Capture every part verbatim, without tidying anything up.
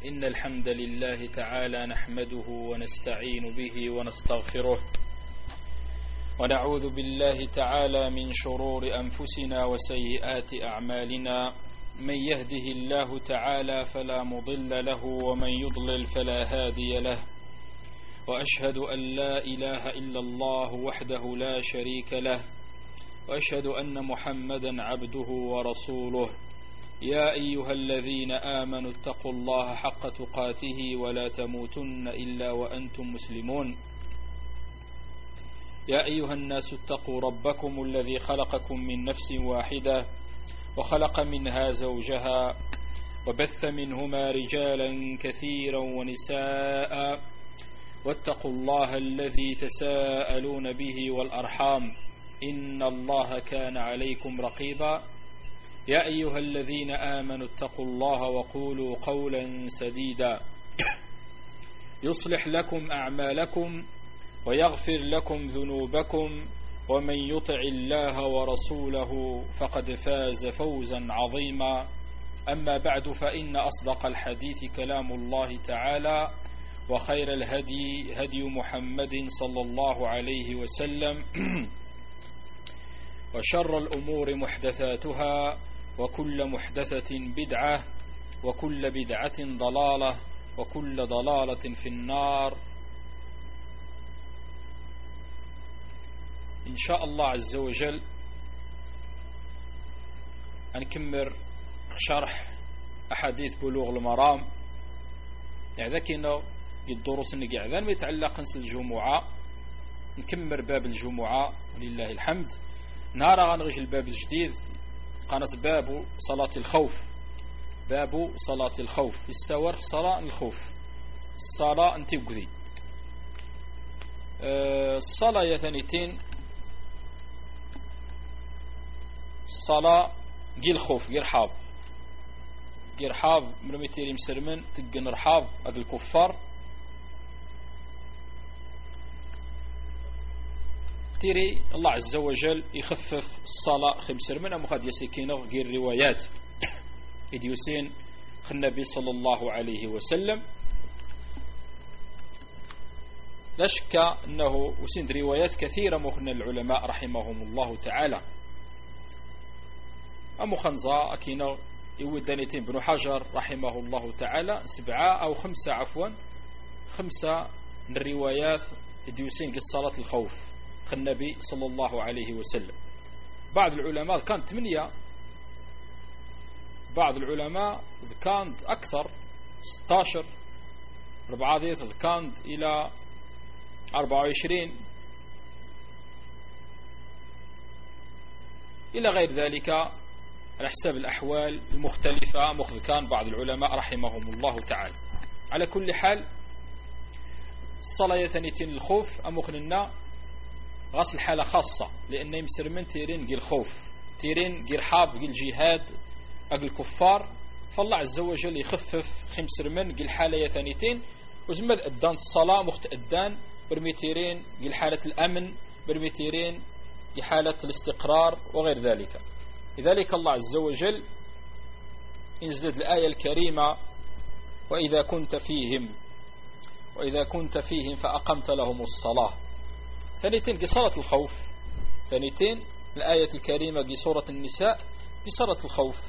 إن الحمد لله تعالى نحمده ونستعين به ونستغفره ونعوذ بالله تعالى من شرور أنفسنا وسيئات أعمالنا. من يهده الله تعالى فلا مضل له ومن يضلل فلا هادي له، وأشهد أن لا إله إلا الله وحده لا شريك له، وأشهد أن محمدا عبده ورسوله. يا أيها الذين آمنوا اتقوا الله حق تقاته ولا تموتن إلا وأنتم مسلمون. يا أيها الناس اتقوا ربكم الذي خلقكم من نفس واحدة وخلق منها زوجها وبث منهما رجالا كثيرا ونساء، واتقوا الله الذي تساءلون به والأرحام إن الله كان عليكم رقيبا. يا أيها الذين آمنوا اتقوا الله وقولوا قولا سديدا يصلح لكم أعمالكم ويغفر لكم ذنوبكم، ومن يطع الله ورسوله فقد فاز فوزا عظيما. أما بعد، فإن أصدق الحديث كلام الله تعالى، وخير الهدي هدي محمد صلى الله عليه وسلم، وشر الأمور محدثاتها، وكل محدثة بدعة، وكل بدعة ضلالة، وكل ضلالة في النار. إن شاء الله عز وجل نكمل شرح أحاديث بلوغ المرام. يعني كنا الدروس اللي قاعدين ما يتعلق نس الجمعة، نكمل باب الجمعة ولله الحمد. نهار غنغش الباب الجديد قناة باب صلاة الخوف. باب صلاة الخوف في السور صلاة الخوف. الصلاة انت بقذي أه الصلاة يا ثانيتين. الصلاة جيل خوف جير حاب جير حاب من ميتيري مسرمن تقن رحاب أقل الكفار تيري الله عز وجل يخفف الصلاة خمسر منها مخاد يسيكينه غير روايات إديوسين النبي صلى الله عليه وسلم. لا شك أنه وسند روايات كثيرة مخن العلماء رحمهم الله تعالى. أمو خنزا أكينه يودانيتين بن حجر رحمه الله تعالى سبعة أو خمسة عفوا خمسة من الروايات إديوسين قصة الخوف النبي صلى الله عليه وسلم. بعض العلماء كانت ثمانية، بعض العلماء كانت أكثر ستة عشر، بعض كانت إلى أربعة وعشرين إلى غير ذلك على حساب الأحوال المختلفة. مخذ كان بعض العلماء رحمهم الله تعالى. على كل حال الصلاة ثانيتين الخوف أمخننا غسل حالة خاصة، لأن يمسر من تيرين قيل خوف، تيرين قيل حاب قيل جهاد أقل الكفار. فالله عز وجل يخفف خمسر من قيل حالة ثانيتين وزمد أدان الصلاة مختأدان برميتيرين قيل حالة الأمن، برميتيرين قيل حالة الاستقرار وغير ذلك. لذلك الله عز وجل ينزل الآية الكريمة: وإذا كنت فيهم وإذا كنت فيهم فأقمت لهم الصلاة. ثانيتين قصة الخوف، ثانيتين الآية الكريمة قصورة النساء قصة الخوف.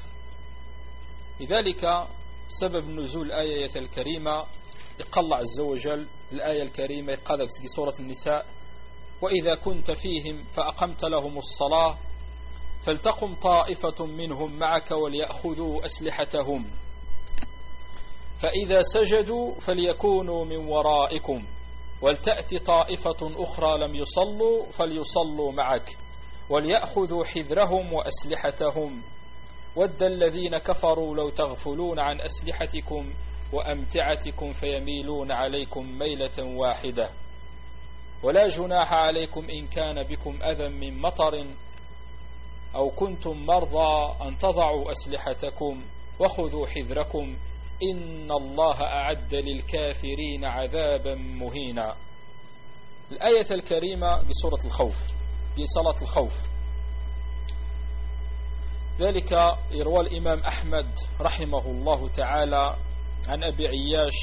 لذلك سبب نزول الآية الكريمة يقال عز وجل الآية الكريمة قادك قصورة النساء: وإذا كنت فيهم فأقمت لهم الصلاة فلتقم طائفة منهم معك وليأخذوا أسلحتهم فإذا سجدوا فليكونوا من ورائكم ولتأتي طائفة أخرى لم يصلوا فليصلوا معك وليأخذوا حذرهم وأسلحتهم ود الذين كفروا لو تغفلون عن أسلحتكم وأمتعتكم فيميلون عليكم ميلة واحدة ولا جناح عليكم إن كان بكم أذى من مطر أو كنتم مرضى أن تضعوا أسلحتكم وخذوا حذركم إن الله أعد للكافرين عذابا مهينا. الآية الكريمة بسورة الخوف، بصلاة الخوف. ذلك يروى الإمام أحمد رحمه الله تعالى عن أبي عياش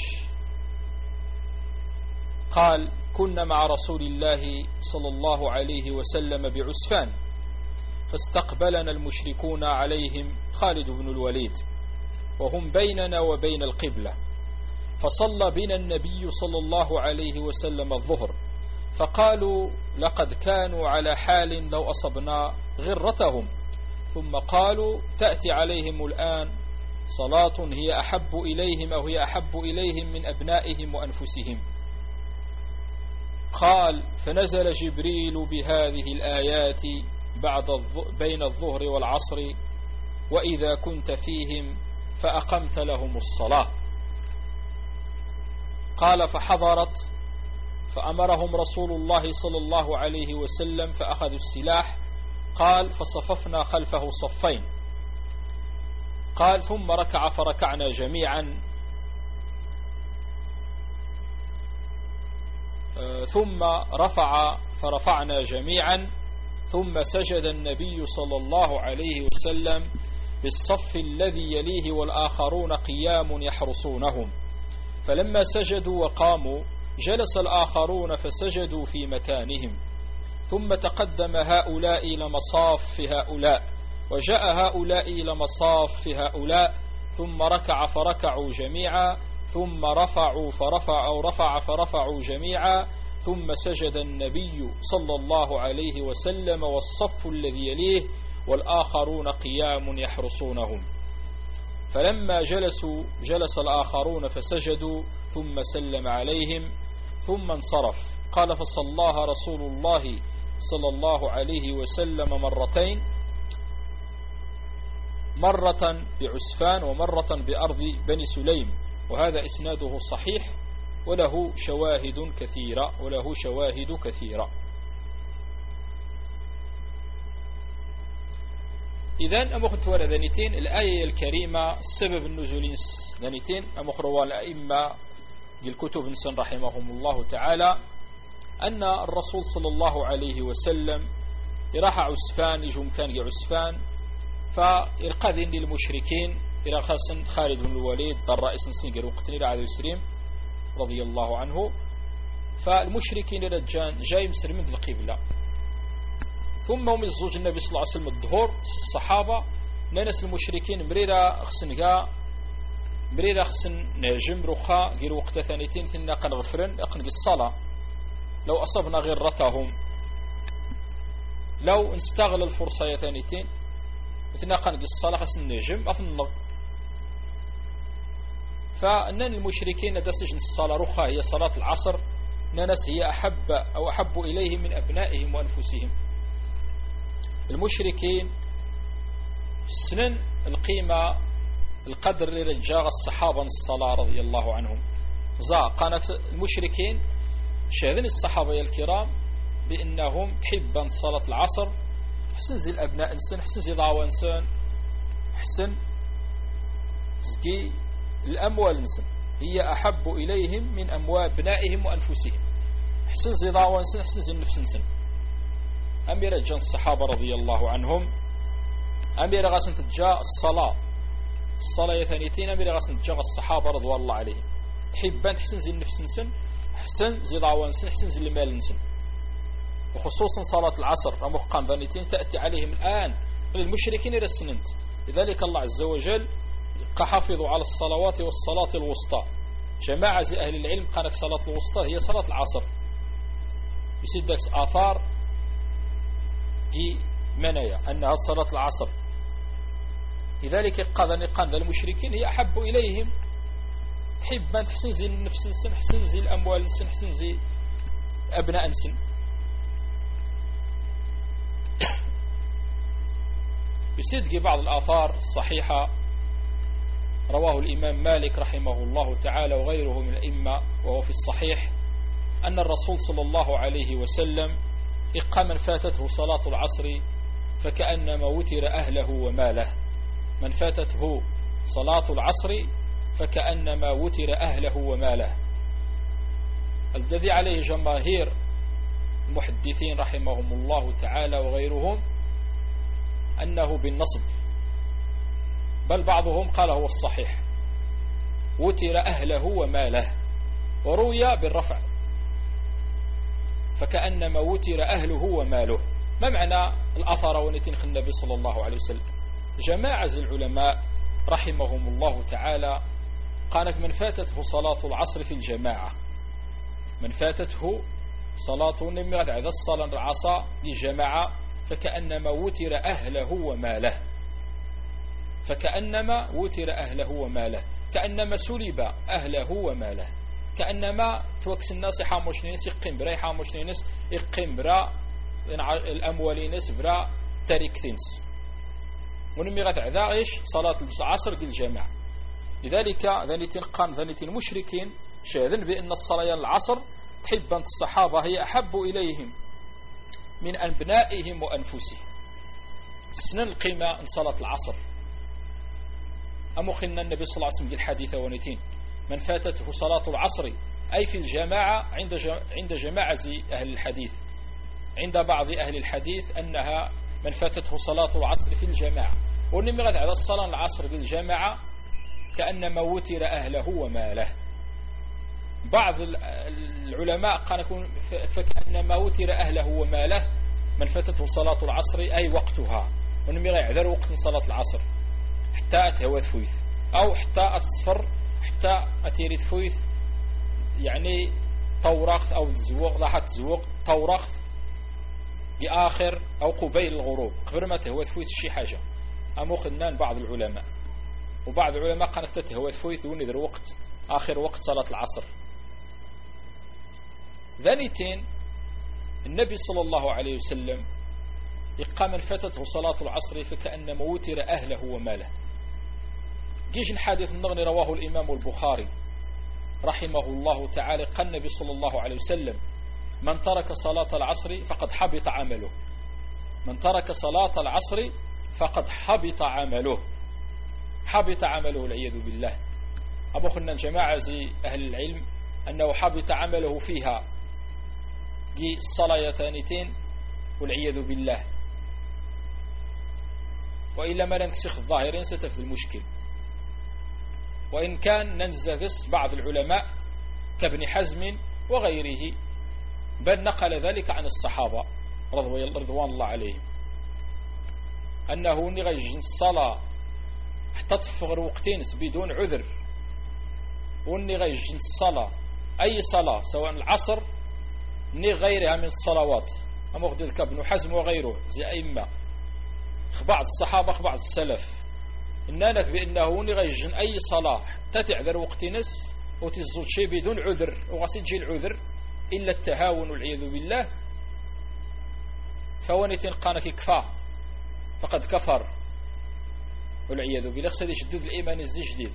قال كنا مع رسول الله صلى الله عليه وسلم بعسفان فاستقبلنا المشركون عليهم خالد بن الوليد وهم بيننا وبين القبلة فصلى بنا النبي صلى الله عليه وسلم الظهر فقالوا لقد كانوا على حال لو أصبنا غرتهم ثم قالوا تأتي عليهم الآن صلاة هي أحب إليهم أو هي أحب إليهم من أبنائهم وأنفسهم. قال فنزل جبريل بهذه الآيات بعد بين الظهر والعصر وإذا كنت فيهم فأقمت لهم الصلاة. قال فحضرت فأمرهم رسول الله صلى الله عليه وسلم فأخذوا السلاح. قال فصففنا خلفه صفين. قال ثم ركع فركعنا جميعا ثم رفع فرفعنا جميعا ثم سجد النبي صلى الله عليه وسلم بالصف الذي يليه والآخرون قيام يحرسونهم فلما سجدوا وقاموا جلس الآخرون فسجدوا في مكانهم ثم تقدم هؤلاء إلى مصاف هؤلاء وجاء هؤلاء إلى مصاف هؤلاء ثم ركع فركعوا جميعا ثم رفعوا فرفعوا رفع فرفعوا جميعا ثم سجد النبي صلى الله عليه وسلم والصف الذي يليه والآخرون قيام يحرسونهم فلما جلسوا جلس الآخرون فسجدوا ثم سلم عليهم ثم انصرف. قال فصلاها رسول الله صلى الله عليه وسلم مرتين مرة بعسفان ومرة بأرض بني سليم وهذا إسناده صحيح وله شواهد كثيرة وله شواهد كثيرة. إذن أمخت ورا ذنيتين الآية الكريمة سبب النزول ذنيتين أمخروا الأئمة الكتب نسن رحمهم الله تعالى أن الرسول صلى الله عليه وسلم يراح عسفان يجوم كان عسفان فإرقاذين للمشركين إلى خاصة خالد بن الوليد الرئيس سنجر وقتني العادي السريم رضي الله عنه فالمشركين رجان جاي مسر من القبلة ثم هم الزوج النبي صلى الله عليه وسلم الظهور الصحابة ناس المشركين مريرا خسنقا مريرا خسن نجم رخا غير وقت ثانيتين ثنا قن غفرن أقن الصلاة لو أصبنا غيرتهم لو نستغل الفرصة يا ثانيتين مثلنا قن الصلاة خسن نجم أثنغ فأن المشركين دسجن الصلاة رخا هي صلاة العصر ناس هي أحب أو أحب إليهم من أبنائهم وأنفسهم. المشركين سنن القيمة القدر لرجاء الصحابة الصلاة رضي الله عنهم زا قانت المشركين شاهدين الصحابة الكرام بأنهم تحبا صلاة العصر حسن زي الأبناء إنسان حسن زي ضاوى إنسان حسن زكي الأموال إنسان هي أحب إليهم من أموال أبنائهم وأنفسهم حسن زي ضاوى إنسان حسن زي النفس إنسان. أمير جان الصحابة رضي الله عنهم أمير غاسن تجاء الصلاة الصلاة ثانيتين أمير غاسن تجاء الصحابة رضوان الله عليهم تحبان تحسن زي النفس إنسان حسن زي ضاوى إنسان حسن زي المال إنسان وخصوصا صلاة العصر رمقان ذانيتين تأتي عليهم الآن للمشركين إلى السننت. لذلك الله عز وجل حافظوا على الصلوات والصلاة الوسطى جماعة زي أهل العلم قالك صلاة الوسطى هي صلاة العصر يسيدك آثار جي منايا أنها صلاة العصر. لذلك قال نقان ذا المشركين هي أحب إليهم تحب أن تحسن زي النفس نسن حسن زي الأموال نسن حسن زي أبناء نسن. يصدق بعض الآثار الصحيحة رواه الإمام مالك رحمه الله تعالى وغيره من الأئمة وهو في الصحيح أن الرسول صلى الله عليه وسلم إقام من فاتته صلاة العصر فكأنما وتر أهله وماله. من فاتته صلاة العصر فكأنما وتر أهله وماله. الذي عليه جماهير المحدثين رحمهم الله تعالى وغيرهم أنه بالنصب بل بعضهم قال هو الصحيح وتر أهله وماله، وروي بالرفع فكأنما وتر أهله وماله. ما معنى الأثر ونتين النبي صلى الله عليه وسلم؟ جماعة العلماء رحمهم الله تعالى قالت من فاتته صلاة العصر في الجماعة، من فاتته صلاة نمرد عذا الصلاة العصا للجماعة فكأنما وتر أهله وماله، فكأنما وتر أهله وماله، كأنما سلب أهله وماله، كأنما توكس الناس حاموش نينس يقيم برا حاموش نينس يقيم برا الأموال ناس برا تاريك ثينس. ونمي غتعذا إيش صلاة العصر بالجماعة. لذلك ذني تنقان ذني المشركين شاهدن بأن الصلاة العصر تحب أن الصحابة هي أحب إليهم من أبنائهم وأنفسهم. سنن القيمة من صلاة العصر. أمخنا النبي صلى الله عليه وسلم بالحديث ونتين من فاتته صلاة العصر أي في الجماعة عند عند جماعة أهل الحديث، عند بعض أهل الحديث أنها من فاتته صلاة العصر في الجماعة. ونمي غد على الصلاة العصر بالجماعة كأنما وتر أهله وماله. بعض العلماء قال يكون فكأنما وتر أهله وماله من فاتته صلاة العصر أي وقتها، ونمي غيعذر وقت صلاة العصر حتى أتهوى ثفويث أو حتى أتصفر حتى أتيري ثفويث، يعني طورخ أو زوق ضحت زوق طورخ بآخر أو قبيل الغروب قبل ما تهوى ثفويث شي حاجة. أمو خنان بعض العلماء، وبعض العلماء قال تهوى ثفويث ونذر وقت آخر وقت صلاة العصر. ذنيتين النبي صلى الله عليه وسلم يقام من فاتته صلاة العصر فكأنما وتر أهله وماله. جيش الحديث النغني رواه الإمام البخاري رحمه الله تعالى قال النبي صلى الله عليه وسلم من ترك صلاة العصر فقد حبط عمله، من ترك صلاة العصر فقد حبط عمله، حبط عمله والعياذ بالله. أبو خلنا جماعة زي أهل العلم أنه حبط عمله فيها جي الصلاة ثانيتين والعياذ بالله، وإلا ما ننسخ الظاهرين ستفذ المشكل. وإن كان ننزغس بعض العلماء كابن حزم وغيره بل نقل ذلك عن الصحابة رضوان الله عليهم أنه نغيج الصلاة حتى تفغر وقتين بدون عذر، ونغيج الصلاة أي صلاة سواء العصر ني غيرها من الصلوات. أما أخذ ابن حزم وغيره زي أئمة بعض الصحابة بعض السلف إنك بأنه نغيج أي صلاة تتعذر وقت نس وتزود شيء بدون عذر وغسيجي العذر إلا التهاون والعياذ بالله فونتين قانك كفا فقد كفر والعياذ بالله. خصد يشدد الإيمان الزي جديد.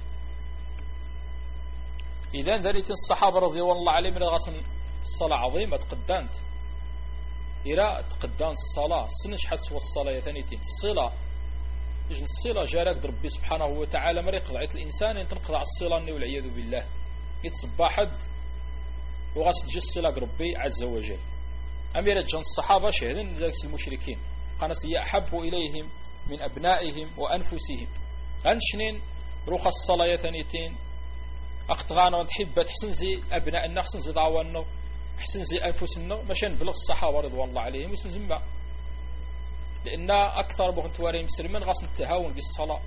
إذن ذلك الصحابة رضي الله عليهم من غسن الصلاة عظيمة تقدانت إلى تقدان الصلاة سنش حد سوى الصلاة ثانيتين الصلاة يجن الصلة جارك ربي سبحانه وتعالى مريق ضعيت الإنسان أن تنقضع الصلة والعياذ بالله يتصبح حد وغاس تجي الصلة ربي عز وجل. أمير جن الصحابة شهدين ذلك المشركين قال سي أحب إليهم من أبنائهم وأنفسهم. أنشنين روخ الصلاة ثانيتين أقطغانا وتحب تحسن زي أبناء الناس حسن زي ضعوانا حسن زي أنفسنا مشان بلغ الصحابة رضوان الله عليهم يسن زما، لأن أكثر بغنتواري مسلمين غاس التهاون بالصلاة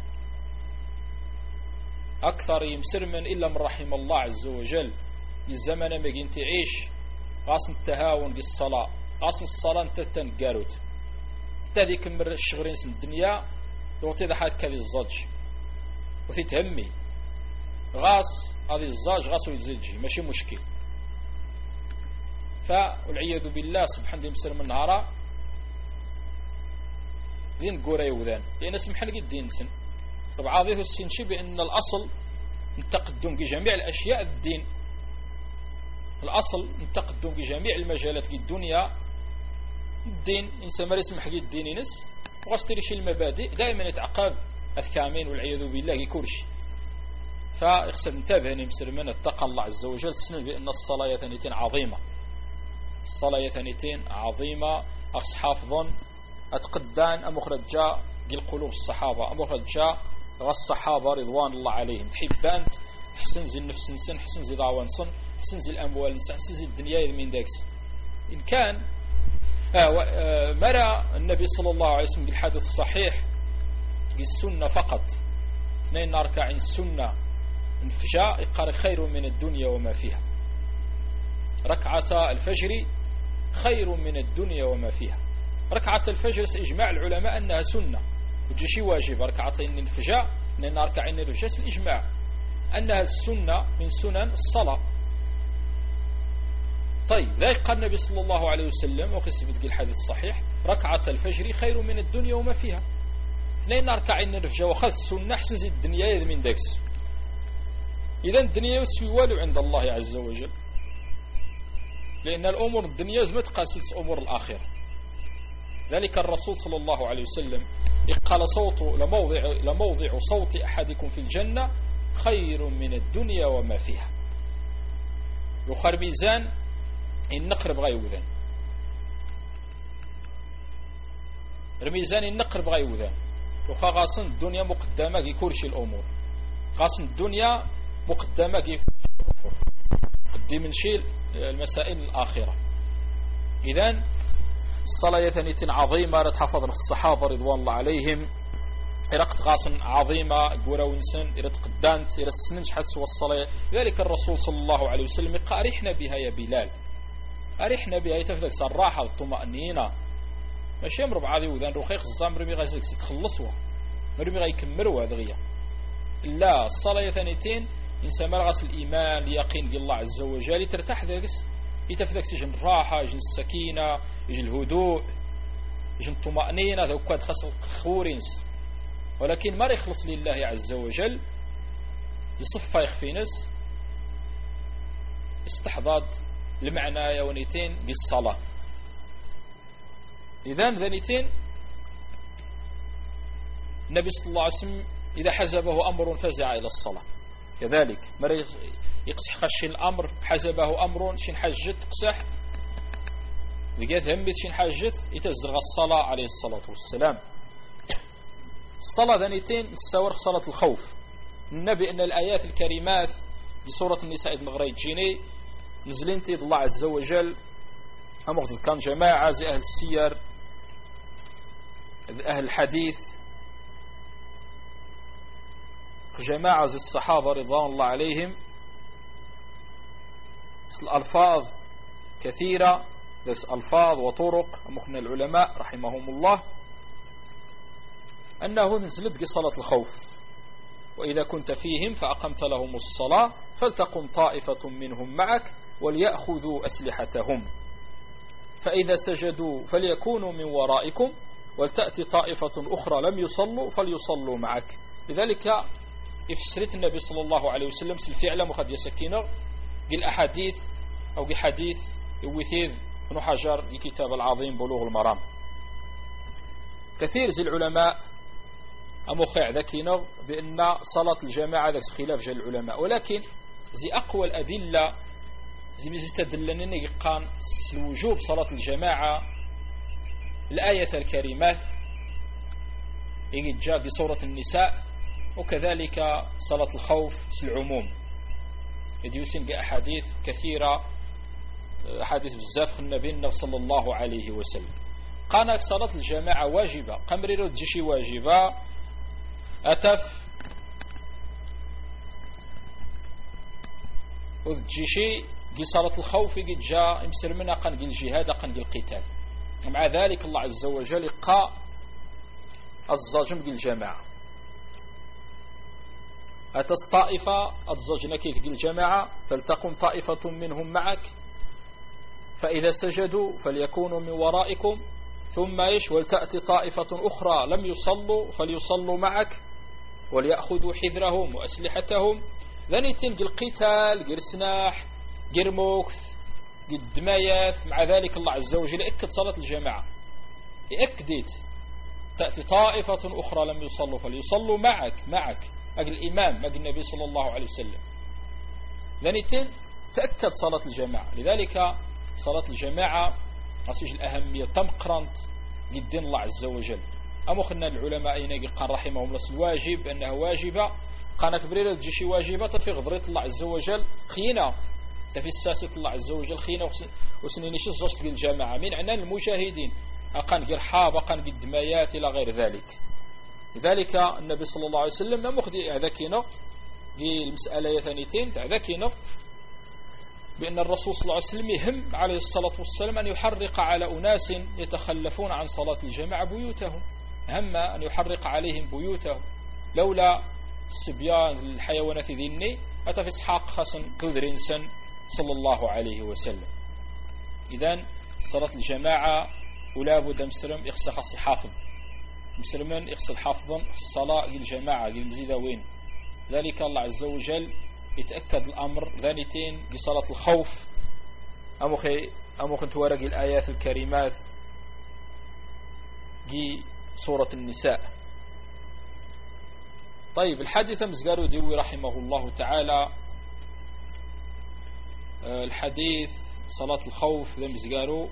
أكثر يمسلمين إلا من رحم الله عز وجل. الزمن ما جين تعيش غاس التهاون بالصلاة، غاس الصلاة انت تنقاروت تادي كمر الشغرين سن الدنيا يغطي ذا حاك كذي الزج وفي تهمي غاس هذه الزاج غاس ويزجي ماشي مشكل. فالعياذ بالله سبحانه يمسلم النهار ذين قوري وذان لأن اسمح لك الدين سن طبعا ذي السن شي بأن الأصل التقدم بجميع الأشياء الدين، الأصل التقدم بجميع المجالات في الدنيا الدين. إنسان ما يسمح لك الدين ينس وغاستري شي المبادئ دائما يتعقب أثكامين والعياذ بالله كلشي. فاقصد انتبه أن مسلمين اتقى الله عز وجل سنة بأن الصلاة ثانيتين عظيمة، الصلاة ثانيتين عظيمة أصحافظ أتقدان أمخرج جاء قل قلوب الصحابة أمخرج جاء غا الصحابة رضوان الله عليهم تحبان حسن زي النفس نسن حسن زي ضاوان صن حسن زي الأموال نسن حسن زي الدنيا من داكس إن كان آه آه مرى النبي صلى الله عليه وسلم بالحديث الصحيح السنة فقط اثنين ركعين السنة انفجاء يقال خير من الدنيا وما فيها. ركعة الفجر خير من الدنيا وما فيها. ركعة الفجر إجماع العلماء أنها سنة وتجي واجب. ركعتين الانفجاء اثنين ركعين الانفجاء الإجماع أنها السنة من سنن الصلاة. طيب ذلك قال النبي صلى الله عليه وسلم وقسم تقول الحديث الصحيح ركعة الفجر خير من الدنيا وما فيها. اثنين ركعين الانفجاء وخذ السنة حسن زي الدنيا من داكس. إذا الدنيا يسوي والو عند الله عز وجل، لأن الأمور الدنيا ما تقاست أمور الآخرة. ذلك الرسول صلى الله عليه وسلم قال صوت لموضع, لموضع صوت أحدكم في الجنة خير من الدنيا وما فيها. يخر ميزان النقر بغا يوذان الميزان النقر بغا يوذان وخا غاصن الدنيا مقدمة يكورش الأمور غاصن الدنيا مقدمة قدي من شيء المسائل الآخرة. إذن الصلاة ثانية عظيمة تحفظنا الصحابة رضوان الله عليهم إرقت غاصن عظيمة قورا ونسن إرت قدانت إرت سننش حدث والصلاة. ذلك الرسول صلى الله عليه وسلم قال أرحنا بها يا بلال أرحنا بها يتفدك صراحة الطمأنينة ماشي يمر بعضي وذان رخيق الزام رمي غازك ستخلصوا مرمي غا يكمروا هذا غيا. لا الصلاة ثانيتين إنسان مرغس الإيمان اليقين بالله عز وجل ترتاح ذاكس يتفدك سجن الراحة يجن السكينة يجن الهدوء يجن الطمأنينة ذا وكاد خاص خورينس. ولكن ما يخلص لله عز وجل يصفى يخفي نس استحضاد المعنى يونيتين بالصلاة. إذن ذنيتين النبي صلى الله عليه وسلم إذا حزبه أمر فزع إلى الصلاة. كذلك مرة يقصح خش الأمر حزبه أمر شين حجت قسح لقيت همت شين حجت يتزغ الصلاة عليه الصلاة والسلام. الصلاة ذنيتين تساور صلاة الخوف. النبي أن الآيات الكريمات بسورة النساء المغرب جيني نزلين تيد الله عز وجل أمغض كان جماعة زي أهل السير أهل الحديث جماعة زي الصحابة رضوان الله عليهم الألفاظ كثيرة ألفاظ وطرق أمخنا العلماء رحمهم الله أنه نزلت صلاة الخوف. وإذا كنت فيهم فأقمت لهم الصلاة فلتقم طائفة منهم معك وليأخذوا أسلحتهم فإذا سجدوا فليكونوا من ورائكم ولتأتي طائفة أخرى لم يصلوا فليصلوا معك. لذلك يفسرت النبي صلى الله عليه وسلم الفعل مخد يسكينه قل أحاديث أو قل حديث يوثيذ بن حجر الكتاب العظيم بلوغ المرام. كثير زي العلماء أموخيع ذكينه بأن صلاة الجماعة ذاك خلاف جل العلماء. ولكن زي أقوى الأدلة زي ميزي تدلنني قان الوجوب صلاة الجماعة الآية الكريمات يجي جاء بسورة النساء وكذلك صلاة الخوف في العموم يديوسين بأحاديث كثيرة أحاديث بزاف النبي صلى الله عليه وسلم. قانك صلاة الجماعة واجبة قمريرو تجيشي واجبة أتف وتجيشي قي صلاة الخوف قد جاء يمسر منها قنق الجهاد قنق القتال. ومع ذلك الله عز وجل قا الزجم بالجماعة أتس طائفة الزجنك في الجماعة فلتقم طائفة منهم معك فإذا سجدوا فليكونوا من ورائكم ثم إيش ولتأتي طائفة أخرى لم يصلوا فليصلوا معك وليأخذوا حذرهم وأسلحتهم. ذنيتين قل قتال قل سناح قل موكث قل دماياث. مع ذلك الله عز وجل أكد صلاة الجماعة يأكدت تأتي طائفة أخرى لم يصلوا فليصلوا معك معك أجل الإمام أجل النبي صلى الله عليه وسلم. ذنيتين تأكد صلاة الجماعة. لذلك صلاة الجماعة أصيج الأهمية تمقرنت للدين الله عز وجل. أمخنا العلماء قال رحمهم الله الواجب أنها واجبة قانا كبريرة تجي شي واجبة في غضرية الله عز وجل خينا تفي الساسة الله عز وجل خينا وسنيني شي الزوج ديال الجماعة من عنان المجاهدين أقان غير حاب أقان قد دمايات إلى غير ذلك. لذلك النبي صلى الله عليه وسلم ما مخدي ذاكينا المسألة ثانيتين ذاكينا بأن الرسول صلى الله عليه وسلم يهم عليه الصلاة والسلام أن يحرق على أناس يتخلفون عن صلاة الجماعة بيوتهم، هم أن يحرق عليهم بيوتهم لولا الصبيان الحيوانات ذني أتى في إسحاق خاصن كذر سن صلى الله عليه وسلم. إذن صلاة الجماعة ولا بد مسلم يخص خاص حافظ مسلمان يخص حافظا الصلاة الجماعة المزيدة وين ذلك الله عز وجل يتأكد الأمر ذانيتين بصلاة الخوف أمخي أمخي تورق الآيات الكريمات جي سورة النساء. طيب الحادثة مزقارو ديوي رحمه الله تعالى الحديث صلاة الخوف ذا مزقارو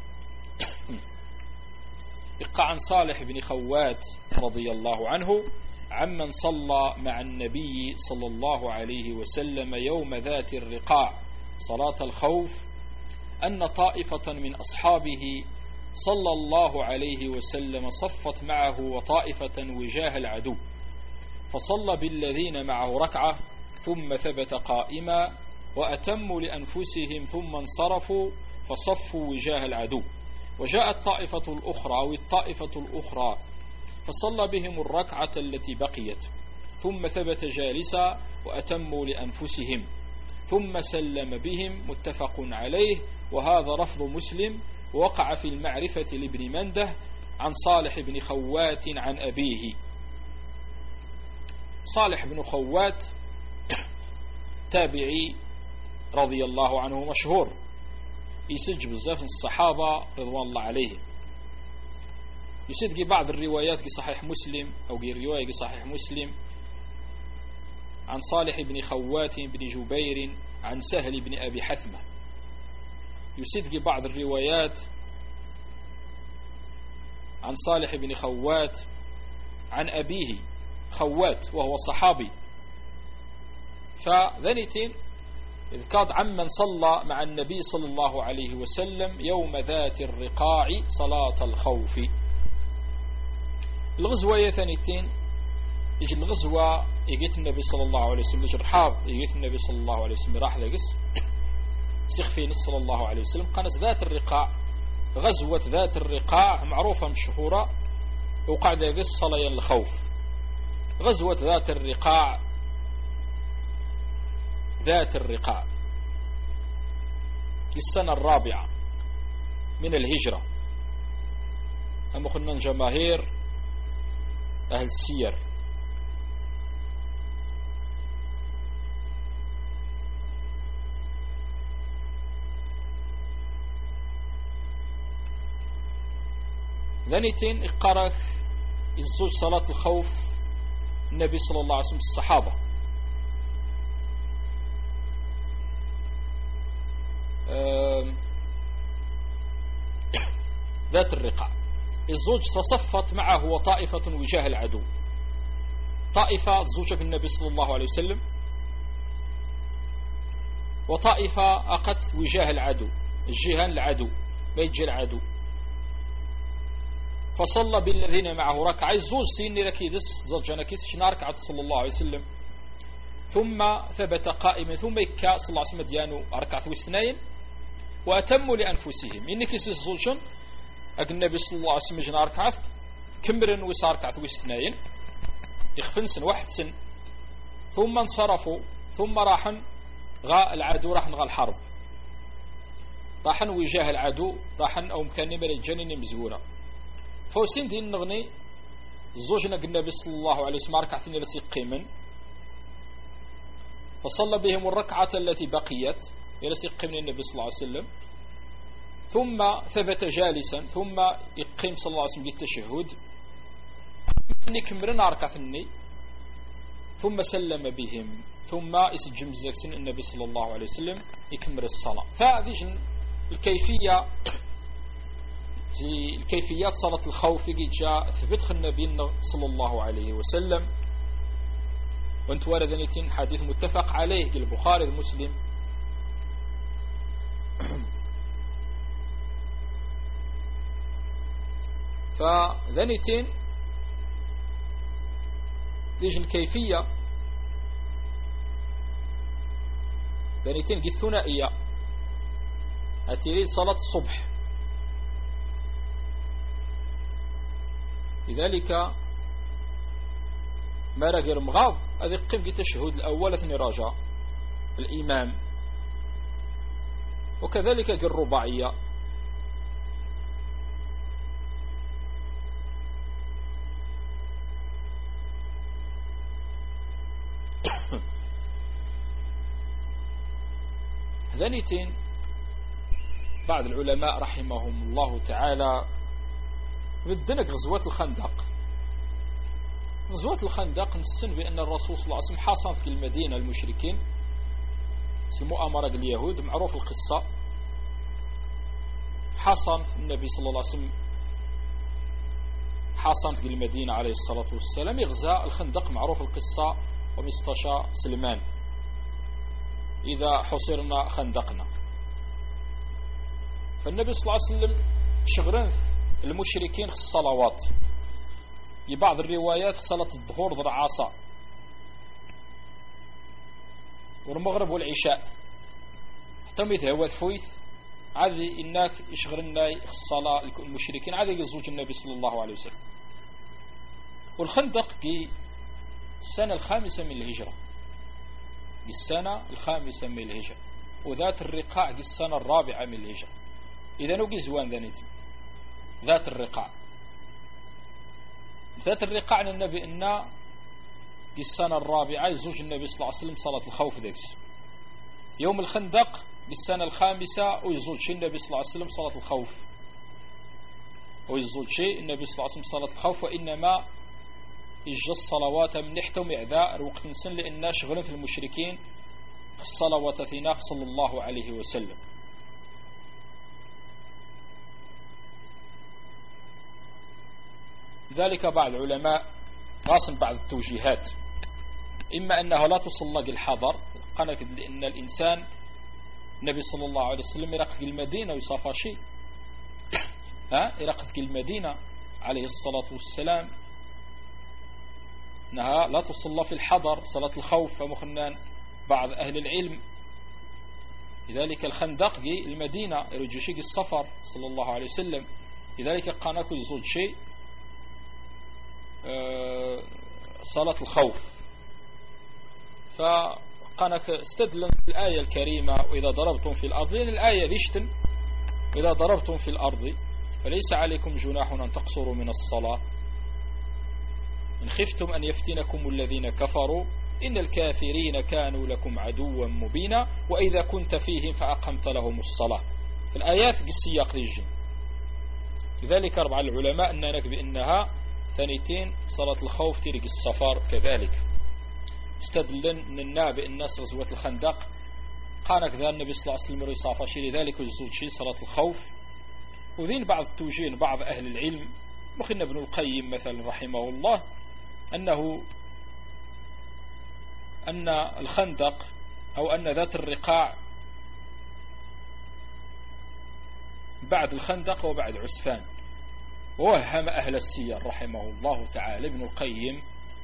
يقع عن صالح بن خوات رضي الله عنه عمن صلى مع النبي صلى الله عليه وسلم يوم ذات الرقاع صلاة الخوف أن طائفة من أصحابه صلى الله عليه وسلم صفت معه وطائفة وجاه العدو فصلى بالذين معه ركعة ثم ثبت قائما وأتموا لأنفسهم ثم انصرفوا فصفوا وجاه العدو وجاءت الطائفة الأخرى أو الطائفة الأخرى فصلى بهم الركعة التي بقيت ثم ثبت جالسا وأتموا لأنفسهم ثم سلم بهم متفق عليه. وهذا رفض مسلم وقع في المعرفة لابن منده عن صالح بن خوات عن أبيه. صالح بن خوات تابعي رضي الله عنه مشهور يسج بزاف الصحابة رضوان الله عليهم يسد بعض الروايات في صحيح مسلم أو رواية في صحيح مسلم عن صالح بن خوات بن جبير عن سهل بن أبي حثمة يسد بعض الروايات عن صالح بن خوات عن أبيه خوات وهو صحابي. فذنتين إذ كاد عمن صلى مع النبي صلى الله عليه وسلم يوم ذات الرقاع صلاة الخوف. الغزوة ثانيتين يجي الغزوة يجيت النبي صلى الله عليه وسلم يجي الرحاب يجيت النبي صلى الله عليه وسلم راح ذاكس سيخفين صلى الله عليه وسلم قناة ذات الرقاع. غزوة ذات الرقاع معروفة مشهورة وقع ذاكس صلاة الخوف. غزوة ذات الرقاع ذات الرقاع السنة الرابعة من الهجرة. أما كنا جماهير أهل السير ذنيتين اقرأ الزوج صلاة الخوف النبي صلى الله عليه وسلم الصحابة ذات الرقاع. الزوج فصفت معه وطائفة وجاه العدو. طائفة زوجة النبي صلى الله عليه وسلم وطائفة أقت وجاه العدو الجهان العدو بيجي العدو فصلى بالذين معه ركعة. الزوج سيني ركيدس زوجنا كيس شنا ركعة صلى الله عليه وسلم ثم ثبت قائما ثم يكا صلى الله عليه وسلم ديانو ركعة واثنين وأتموا لأنفسهم إنك الزوجون النبي صلى الله عليه وسلم جنا ركعة كمرن وصار ركعة واثنين يخفن سن واحد سن ثم انصرفوا ثم راحن غاء العدو راحن غاء الحرب راحن وجاه العدو راحن أو مكاني من الجنين مزورة فوسين دين نغني زوجنا النبي صلى الله عليه وسلم ركعتين التي قيمن فصلى بهم الركعة التي بقيت التي قيمن النبي صلى الله عليه وسلم ثم ثبت جالسا ثم يقيم صلى الله عليه وسلم بالتشهد نكمرنا ركعتين ثم سلم بهم ثم يسجم زكسن النبي صلى الله عليه وسلم يكمل الصلاة. فهذه الكيفية الكيفيات صلاة الخوف جاء ثبت النبي صلى الله عليه وسلم وانت واردنيتين حديث متفق عليه البخاري المسلم فذنيتين ليش الكيفية ذنيتين قي الثنائية أتريد صلاة الصبح لذلك ما رجل مغاب هذه قم تشهد الأول اثني رجاء الإمام وكذلك الرباعية ذنيتين بعض العلماء رحمهم الله تعالى بدنك غزوة الخندق. غزوة الخندق نسن بأن الرسول صلى الله عليه وسلم حاصن في المدينة المشركين في مؤامرة اليهود معروف القصة. حاصن النبي صلى الله عليه وسلم حاصن في المدينة عليه الصلاة والسلام يغزى الخندق معروف القصة ومستشى سلمان إذا حصرنا خندقنا. فالنبي صلى الله عليه وسلم شغلن المشركين في الصلوات في بعض الروايات صلاة الظهر ذر عصا والمغرب والعشاء حتى ميت هو ثفويت عادي إنك يشغلنا الصلاة المشركين عادي يزوج النبي صلى الله عليه وسلم. والخندق في السنة الخامسة من الهجرة في السنة الخامسة من الهجرة وذات الرقاع في السنة الرابعة من الهجرة. إذا نوقي زوان ذنيتي ذات الرقاع ذات الرقاع عن النبي إن في السنة الرابعة يزوج النبي صلى الله عليه وسلم صلاة الخوف ذكس. يوم الخندق بالسنة الخامسة ويزوج شيء النبي صلى الله عليه وسلم صلاة الخوف ويزوج شيء النبي صلى الله عليه وسلم صلاة الخوف. وإنما يجي الصلوات من نحتم إعذاء وقت نسن لأننا شغلين في المشركين الصلوات ثناق صلى الله عليه وسلم. ذلك بعض العلماء راسم بعض التوجيهات إما أنها لا تصلق الحضر قالت لأن الإنسان النبي صلى الله عليه وسلم يرقد في المدينة ويصافى شيء ها يرقد في المدينة عليه الصلاة والسلام أنها لا تصلى في الحضر صلاة الخوف. فمخنان بعض أهل العلم لذلك الخندق في المدينة يرجو شيء السفر صلى الله عليه وسلم. لذلك قانك يزود شيء صلاة الخوف. فقانك استدلن في الآية الكريمة وإذا ضربتم في الأرض لأن الآية ذيشتن وإذا ضربتم في الأرض فليس عليكم جناح أن تقصروا من الصلاة إن خفتم أن يفتنكم الذين كفروا إن الكافرين كانوا لكم عدوا مبينا وإذا كنت فيهم فأقمت لهم الصلاة. في الآيات بالسياق ذي. لذلك أربع العلماء أننا بأنها ثانيتين صلاة الخوف تلك السفر كذلك. استدلن من الناب الناس غزوة الخندق قالك ذا النبي صلى الله عليه وسلم رصافة شيء لذلك يزود شيء صلاة الخوف. وذين بعض التوجيه بعض أهل العلم مخنا ابن القيم مثلا رحمه الله أنه أن الخندق أو أن ذات الرقاع بعد الخندق وبعد عسفان. ووهم أهل السير رحمه الله تعالى ابن القيم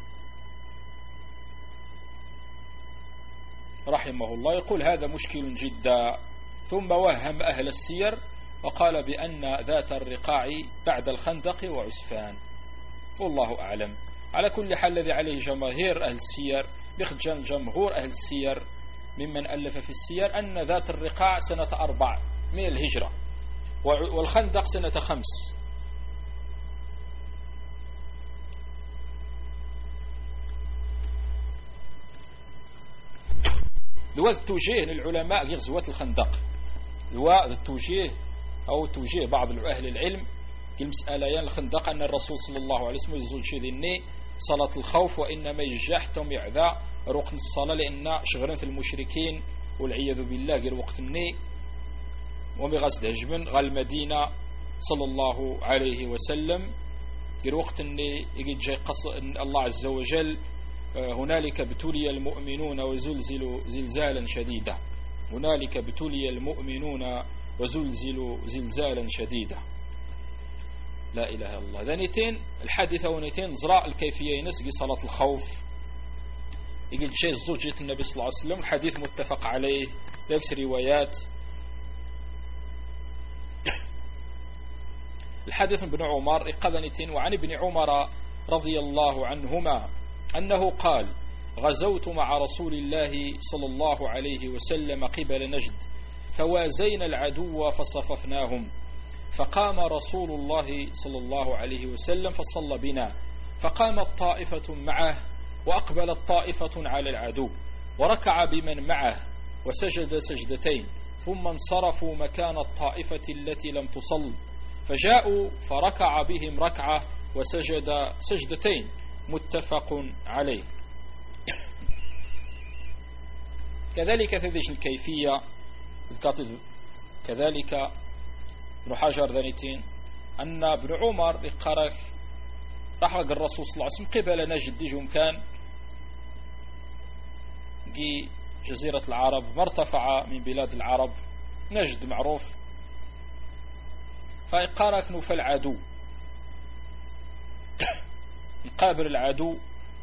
رحمه الله يقول هذا مشكل جدا. ثم وهم أهل السير وقال بأن ذات الرقاع بعد الخندق وعسفان والله أعلم. على كل حال الذي عليه جماهير أهل السير بخجان جمهور أهل السير ممن ألف في السير أن ذات الرقاع سنة أربع من الهجرة والخندق سنة خمس. ذو التوجيه للعلماء غزوة الخندق ذو التوجيه أو توجيه بعض أهل العلم المسألة ين الخندق أن الرسول صلى الله عليه وسلم يزول شيء ذني صلاة الخوف وإنما يجحتم يعذا ركن الصلاة لأن شغلين في المشركين والعياذ بالله غير وقت الني ومغزد هجمن غال المدينة صلى الله عليه وسلم غير وقت الني يجي جاي قص الله عز وجل هنالك ابتلي المؤمنون وزلزلوا زلزالا شديدا. هنالك ابتلي المؤمنون وزلزلوا زلزالا شديدا. لا إله إلا الله. ذنيتين الحادثة ونيتين زراء الكيفية نسقي صلاة الخوف يقول شيء زوجة النبي صلى الله عليه وسلم. الحديث متفق عليه بأكثر روايات. الحديث ابن عمر إقذنتين وعن ابن عمر رضي الله عنهما أنه قال غزوت مع رسول الله صلى الله عليه وسلم قبل نجد فوازينا العدو فصففناهم فقام رسول الله صلى الله عليه وسلم فصلى بنا فقامت طائفة معه وأقبلت طائفة على العدو وركع بمن معه وسجد سجدتين ثم انصرفوا مكان الطائفة التي لم تصل فجاءوا فركع بهم ركعة وسجد سجدتين متفق عليه. كذلك تدج الكيفية كذلك ابن حجر ذنيتين أن ابن عمر يقرأ رحق الرسول صلى الله عليه وسلم قبل نجد ديجهم كان جي جزيرة العرب مرتفعة من بلاد العرب نجد معروف فيقارك كنوف العدو يقابل العدو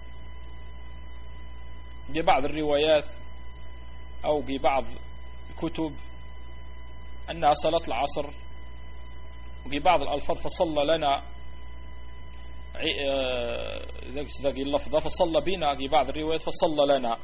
ببعض الروايات أو ببعض الكتب أنها صلاة العصر وببعض الألفاظ فصلى لنا ذاك اللفظة فصلى بنا ببعض الروايات فصلى لنا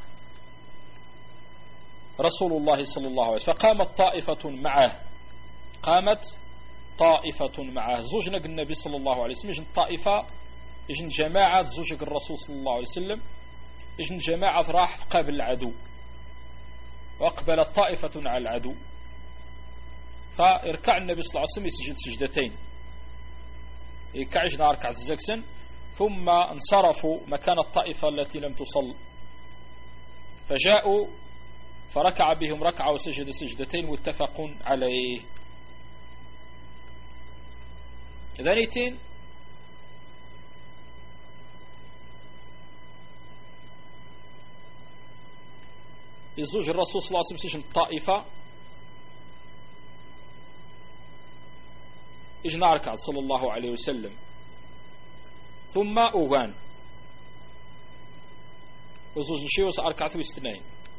رسول الله صلى الله عليه وسلم فقامت طائفة معه قامت طائفة معه زوجنا النبي صلى الله عليه وسلم يجن طائفة يجن جماعة زوجك الرسول صلى الله عليه وسلم يجن جماعة راح قابل العدو وأقبلت طائفة على العدو فاركع النبي صلى الله عليه وسلم يسجد سجدتين يكعجنا ركعة الزكسن ثم انصرفوا مكان الطائفة التي لم تصل فجاءوا فركع بهم ركعة وسجد سجدتين متفق عليه. ذنيتين الزوج الرسول صلى الله عليه وسلم سجن الطائفة إجنا ركعت صلى الله عليه وسلم ثم أوغان وزوج نشيوس أركعت واستنين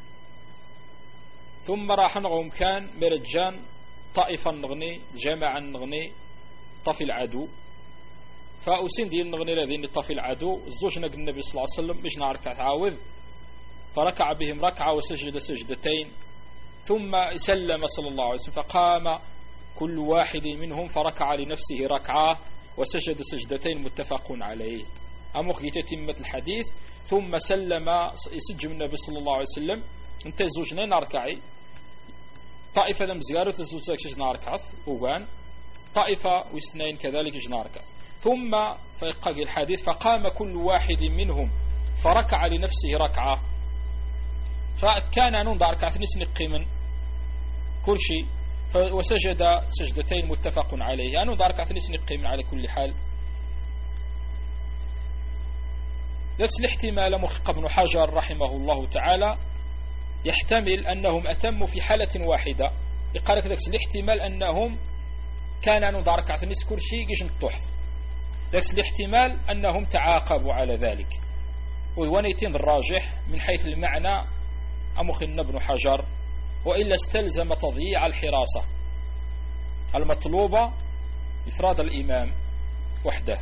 ثم راح نغم كان مرجان طائفة نغني جماعة نغني طفي العدو فأسين دي النغني الذين طفي العدو الزوج نقل النبي صلى الله عليه وسلم إجنا ركعت عاوذ فركع بهم ركعة وسجد سجدتين ثم سلم صلى الله عليه وسلم فقام كل واحد منهم فركع لنفسه ركعة وسجد سجدتين متفق عليه. أمخ تتمة الحديث ثم سلم يسجم النبي صلى الله عليه وسلم انت زوجنا نركعي طائفة ذم زيارة الزوجة جنا ركعت وغان طائفة واثنين كذلك جنا ركعت ثم فيقق الحديث فقام كل واحد منهم فركع لنفسه ركعة فكان ننظر ركعت نسنقي من كل شيء وسجد سجدتين متفق عليه أنه ذلك أثني قيم على كل حال. نفس الاحتمال مخ ابن حجر رحمه الله تعالى يحتمل أنهم أتموا في حالة واحدة يقارك ذلك الاحتمال أنهم كان ذلك أثني كل شيء يجن الطحف ذلك الاحتمال أنهم تعاقبوا على ذلك ونيتين الراجح من حيث المعنى أمخن ابن حجر وإلا استلزم تضييع الحراسة المطلوبة إفراد الإمام وحده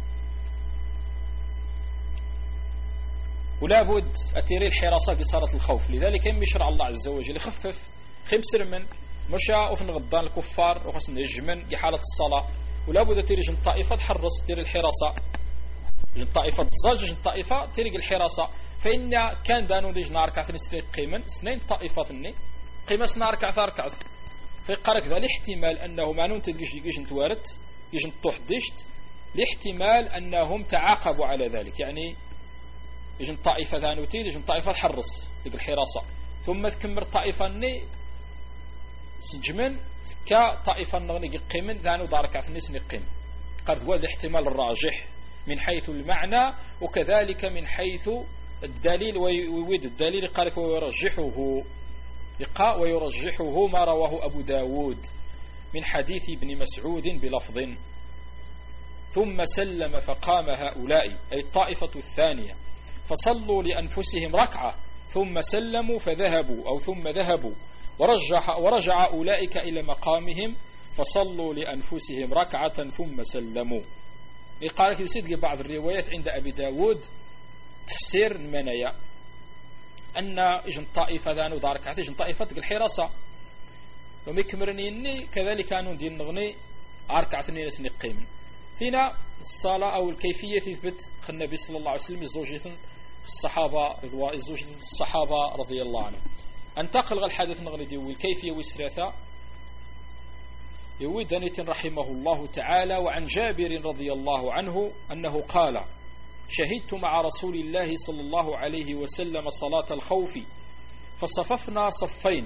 ولا بد أتيري الحراسة قصارة الخوف. لذلك يم يشرع الله عز وجل يخفف خمسر من مشاء وفن غضان الكفار وخصن يجمن بحالة الصلاة ولا بد أتيري جن طائفة تحرص تيري الحراسة جن طائفة الزاج جن طائفة تيري الحراسة فإن كان دانو دي جنار كاثني ستريق قيمن سنين طائفة ثني قيمة سنار كاثار كاث فيقارك ذا الاحتمال أنه ما نون تدقش يجي نتوارد يجي نطوح ديشت الاحتمال أنهم تعاقبوا على ذلك يعني يجي طائفة ذانوتي يجي طائفة تحرص تلك الحراسة ثم تكمل طائفة ني سجمن كطائفة نغني قيمن ذانو دارك عثني سني قيم قرد هو الاحتمال الراجح من حيث المعنى وكذلك من حيث الدليل ويود الدليل قال لك ويرجحه لقاء ويرجحه ما رواه أبو داود من حديث ابن مسعود بلفظ ثم سلم فقام هؤلاء أي الطائفة الثانية فصلوا لأنفسهم ركعة ثم سلموا فذهبوا أو ثم ذهبوا ورجع, ورجع أولئك إلى مقامهم فصلوا لأنفسهم ركعة ثم سلموا. قال لك يسيد بعض الروايات عند أبي داود تفسير المنايا أن إجن طائفة ذانو دار ركعة إجن طائفة الحراسة ومكمرني كذلك كانوا دين نغني أركعة نينس نقيم فينا الصلاة أو الكيفية تثبت النبي صلى الله عليه وسلم الزوجية الصحابة رضوان الزوجية الصحابة رضي الله عنهم انتقل الحديث نغني دي والكيفية والسراثة يود أنيت رحمه الله تعالى وعن جابر رضي الله عنه أنه قال شهدت مع رسول الله صلى الله عليه وسلم صلاة الخوف فصففنا صفين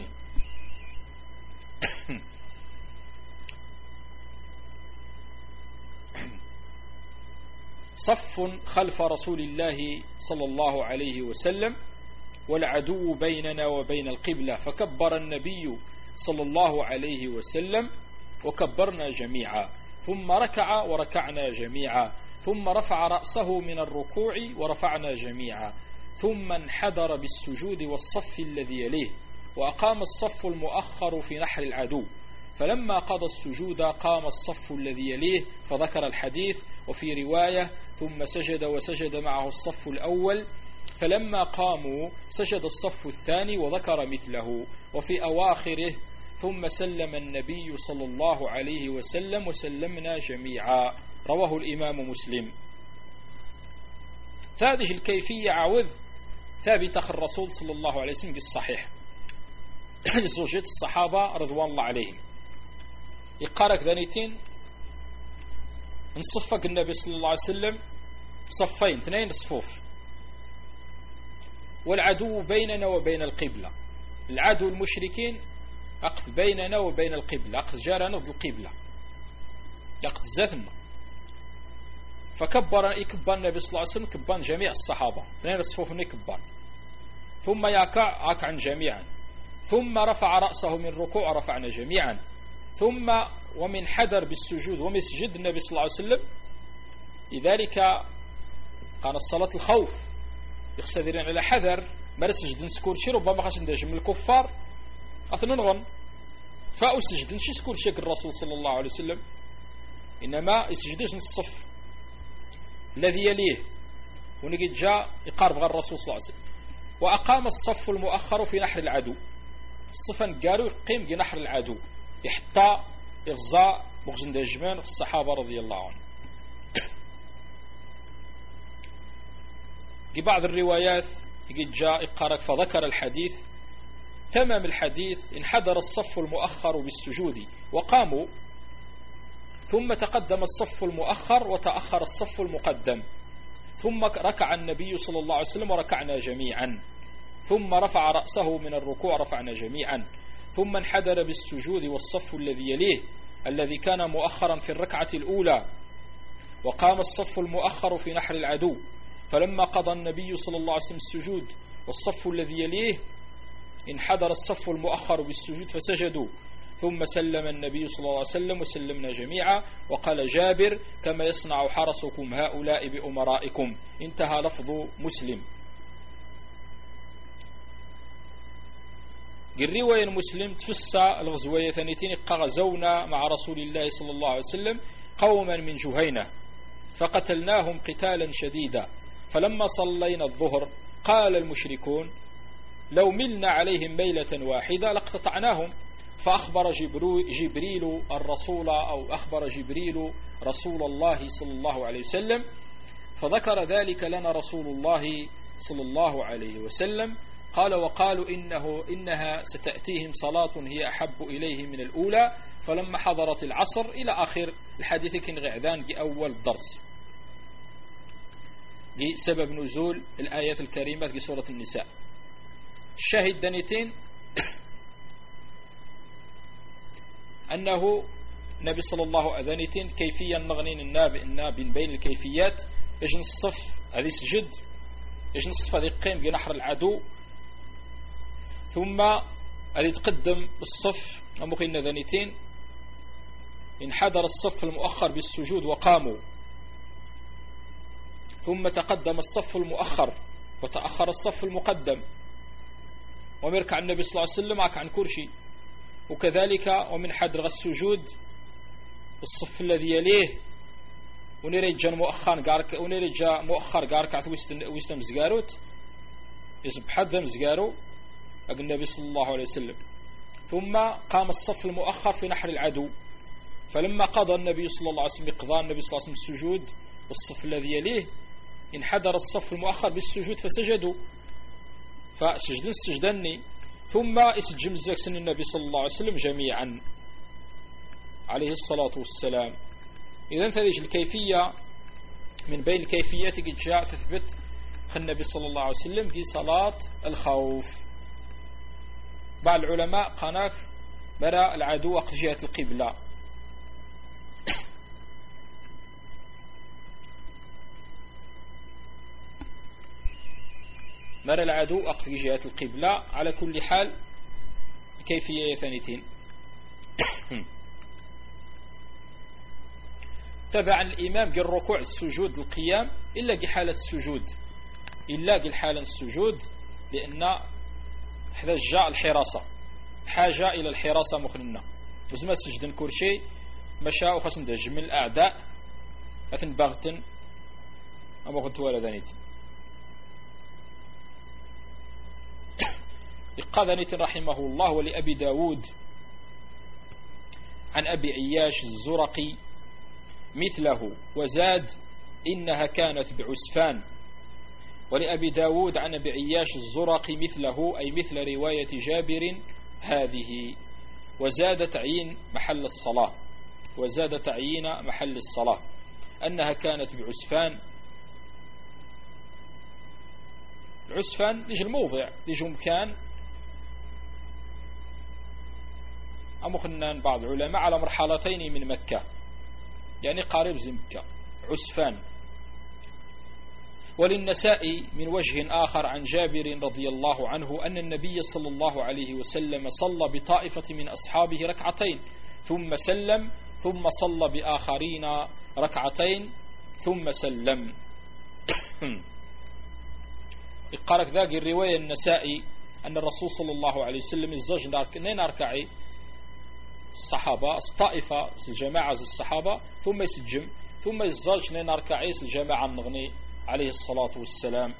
صف خلف رسول الله صلى الله عليه وسلم والعدو بيننا وبين القبلة فكبر النبي صلى الله عليه وسلم وكبرنا جميعا ثم ركع وركعنا جميعا ثم رفع رأسه من الركوع ورفعنا جميعا ثم انحدر بالسجود والصف الذي يليه وأقام الصف المؤخر في نحر العدو فلما قضى السجود قام الصف الذي يليه فذكر الحديث وفي رواية ثم سجد وسجد معه الصف الأول فلما قاموا سجد الصف الثاني وذكر مثله وفي أواخره ثم سلم النبي صلى الله عليه وسلم وسلمنا جميعا رواه الإمام مسلم. هذه الكيفية عوذ ثابتة خ الرسول صلى الله عليه وسلم بالصحيح لزوجة الصحابة رضوان الله عليهم يقارك ذانيتين نصفق النبي صلى الله عليه وسلم صفين اثنين صفوف والعدو بيننا وبين القبلة العدو المشركين أقف بيننا وبين القبلة أقف جارنا ضد القبلة أقف زثنا فكبر يكبر النبي صلى الله عليه وسلم كبان جميع الصحابة اثنين صفوف يكبر ثم يقع أقعا جميعا ثم رفع رأسه من ركوع رفعنا جميعا ثم ومن حدر بالسجود ومسجد النبي صلى الله عليه وسلم لذلك كان الصلاة الخوف يقصدين على حذر ما سجد نسكور شي ربما خاص ندج من الكفار أثننغن فأسجد شي سكور شيك الرسول صلى الله عليه وسلم إنما يسجدش الصف الذي يليه ونجد جاء يقارب غير الرسول صلى الله عليه وسلم وأقام الصف المؤخر في نحر العدو الصفا قالوا يقيم في نحر العدو يحتى إغزاء مخزن دجمان في الصحابة رضي الله عنهم. في بعض الروايات يجد جاء يقارك فذكر الحديث تمام الحديث انحدر الصف المؤخر بالسجود وقاموا ثم تقدم الصف المؤخر وتأخر الصف المقدم ثم ركع النبي صلى الله عليه وسلم وركعنا جميعا ثم رفع رأسه من الركوع رفعنا جميعا ثم انحدر بالسجود والصف الذي يليه الذي كان مؤخرا في الركعة الأولى وقام الصف المؤخر في نحر العدو فلما قضى النبي صلى الله عليه وسلم السجود والصف الذي يليه انحدر الصف المؤخر بالسجود فسجدوا ثم سلم النبي صلى الله عليه وسلم وسلمنا جميعا وقال جابر كما يصنع حرسكم هؤلاء بأمرائكم انتهى لفظ مسلم. الرواية المسلم تفسى الغزوية ثانيتين غزونا مع رسول الله صلى الله عليه وسلم قوما من جهينة فقتلناهم قتالا شديدا فلما صلينا الظهر قال المشركون لو ملنا عليهم ميلة واحدة لاقتطعناهم فأخبر جبريل الرسول أو أخبر جبريل رسول الله صلى الله عليه وسلم فذكر ذلك لنا رسول الله صلى الله عليه وسلم قال وقالوا إنه إنها ستأتيهم صلاة هي أحب إليه من الأولى فلما حضرت العصر إلى آخر الحديث كن غعذان جي أول درس جي سبب نزول الآيات الكريمة في سورة النساء. الشاهد دانيتين أنه نبي صلى الله عليه وسلم كيفية نغنين الناب الناب بين الكيفيات يجن الصف هذه سجد يجي نصف هذه قيم بنحر العدو ثم هذه تقدم الصف أمقين ذنيتين انحدر الصف المؤخر بالسجود وقاموا ثم تقدم الصف المؤخر وتأخر الصف المقدم ومركع النبي صلى الله عليه وسلم عك عن كرشي وكذلك ومن حدر السجود الصف الذي يليه ونرجع مؤخر قارك ونرجع مؤخر قارك عث ويستم زجاروت يسب حد مزجارو النبي صلى الله عليه وسلم ثم قام الصف المؤخر في نحر العدو فلما قضى النبي صلى الله عليه وسلم قضى النبي صلى الله عليه وسلم السجود والصف الذي يليه انحدر الصف المؤخر بالسجود فسجدوا فسجدن سجدني ثم اسجم سن النبي صلى الله عليه وسلم جميعا عليه الصلاة والسلام. إذن هذه الكيفية من بين الكيفيات قد جاء تثبت النبي صلى الله عليه وسلم في صلاة الخوف. بعض العلماء قناك برا العدو وقت جهة القبلة مرى العدو وقت جهة القبلة. على كل حال كيفية ثانيتين تبع الإمام قال الركوع السجود القيام إلا قي حالة السجود إلا قي حالة السجود لأن حذا جاء الحراسة حاجة إلى الحراسة مخننا وزما سجدن كورشي مشى وخاصن دجم الأعداء أثن باغتن أما قلت ولا ذانيت إقاذنيت رحمه الله ولأبي داود عن أبي عياش الزرقي مثله وزاد إنها كانت بعسفان. ولأبي داود عن أبي عياش الزرقي مثله أي مثل رواية جابر هذه وزاد تعيين محل الصلاة وزاد تعيين محل الصلاة أنها كانت بعسفان. العسفان ليش الموضع ليش مكان أمخنان بعض العلماء على مرحلتين من مكة يعني قريب زي مكة عسفان. وللنسائي من وجه آخر عن جابر رضي الله عنه أن النبي صلى الله عليه وسلم صلى بطائفة من أصحابه ركعتين ثم سلم ثم صلى بآخرين ركعتين ثم سلم. قالك ذاك الرواية النسائي أن الرسول صلى الله عليه وسلم الزج نين أركعي الصحابة الطائفة الجماعة الصحابة ثم يسجم ثم الزج نين أركعي الجماعة النغني عليه الصلاة والسلام.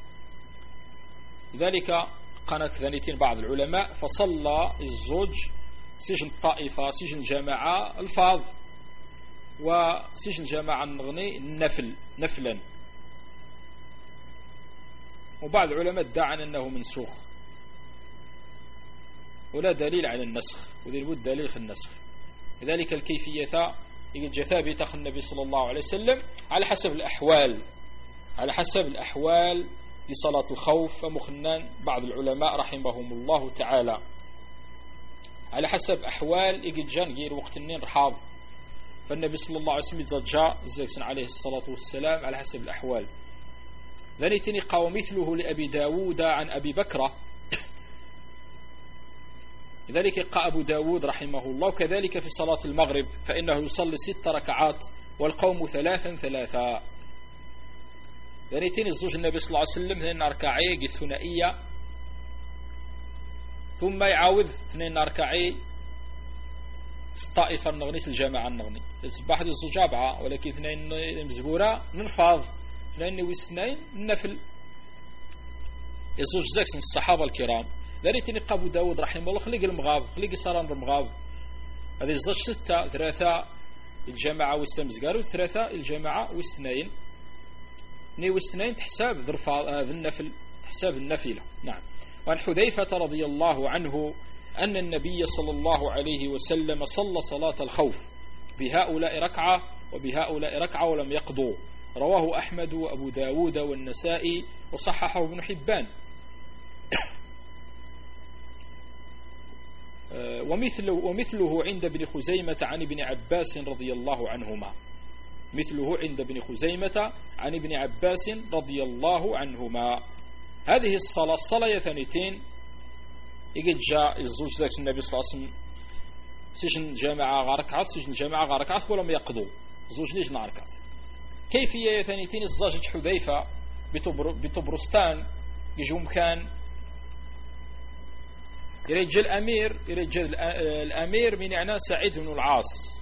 لذلك قناة ذنيتين بعض العلماء فصلى الزوج سجن الطائفة سجن الجماعة الفاظ وسجن الجماعة النغني النفل نفلا. وبعض العلماء ادعى أنه منسوخ ولا دليل على النسخ وذي الود دليل في النسخ. لذلك الكيفية يجد ثابتة النبي صلى الله عليه وسلم على حسب الأحوال على حسب الأحوال لصلاة الخوف. فمخنان بعض العلماء رحمهم الله تعالى على حسب أحوال يجد جان غير وقت النين رحاض فالنبي صلى الله عليه وسلم يتزجى زيكسن عليه الصلاة والسلام على حسب الأحوال. ذنيتني قاو مثله لأبي داود عن أبي بكرة لذلك قال أبو داود رحمه الله وكذلك في صلاة المغرب فإنه يصلي ست ركعات والقوم ثلاثا ثلاثا. ذنيتين الزوج النبي صلى الله عليه وسلم اثنين ركعي الثنائية ثم يعاوذ اثنين ركعي الطائفة النغني الجماعة النغني واحد الزوج أربعة ولكن اثنين مزقورة ننفاض اثنين واثنين النفل الزوج زكس الصحابة الكرام. ذريتني أبو داود رحمه الله خليق المغاب خليق صاران المغاب هذه الزوج ستة ثلاثة الجماعة واستمزقاروا ثلاثة الجماعة واثنين ني واثنين تحساب ذي النفل تحساب النفلة. نعم. وعن حذيفة رضي الله عنه أن النبي صلى الله عليه وسلم صلى صلاة الخوف بهؤلاء ركعة وبهؤلاء ركعة ولم يقضوا. رواه أحمد وأبو داود والنسائي وصححه ابن حبان. ومثله, ومثله عند ابن خزيمة عن ابن عباس رضي الله عنهما. مثله عند ابن خزيمة عن ابن عباس رضي الله عنهما. هذه الصلاة الصلاة ثانيتين يجد جاء الزوج ذاك النبي صلى الله عليه وسلم سجن جماعة غاركعات سجن جماعة غاركعات ولم يقضوا زوج ليش ناركعات. كيفية ثانيتين الزاجة حذيفة بطبرستان يجوا مكان يرجى الأمير يرجى الأمير من يعنى سعيد بن العاص